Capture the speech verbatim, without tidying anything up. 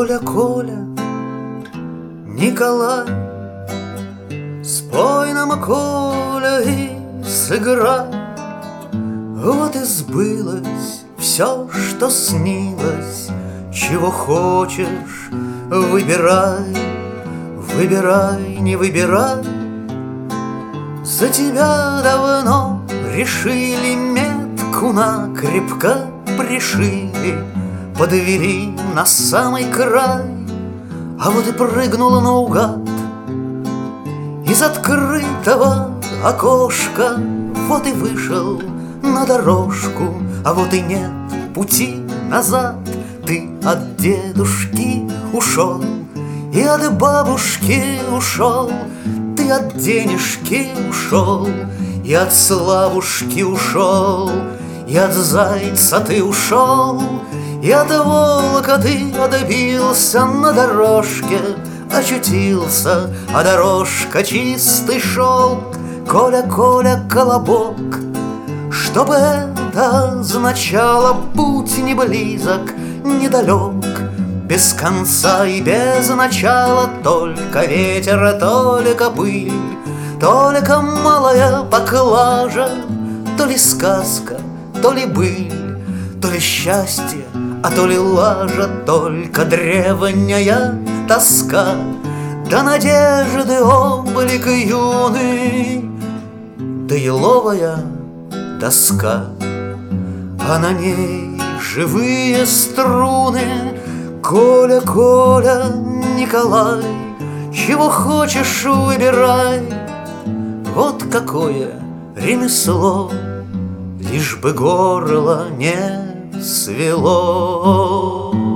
Коля, Коля, Николай, спой нам, Коля, и сыграй. Вот и сбылось все, что снилось. Чего хочешь, выбирай, выбирай, не выбирай. За тебя давно решили, метку накрепко пришили, подвели на самый край. А вот и прыгнула наугад из открытого окошка. Вот и вышел на дорожку, а вот и нет пути назад. Ты от дедушки ушел и от бабушки ушел, ты от денежки ушел и от славушки ушел, и от зайца ты ушел, и от волка ты отбился на дорожке, очутился, а дорожка чистый шелк. Коля, Коля, колобок, чтобы это означало, путь не близок, недалек, без конца и без начала, только ветер, только пыль, только малая поклажа, то ли сказка, то ли быль, то ли счастье, а то ли лажа, только древняя тоска, да надежды облик юный, да еловая доска, а на ней живые струны. Коля, Коля, Николай, чего хочешь, выбирай. Вот какое ремесло, лишь бы горло не свело.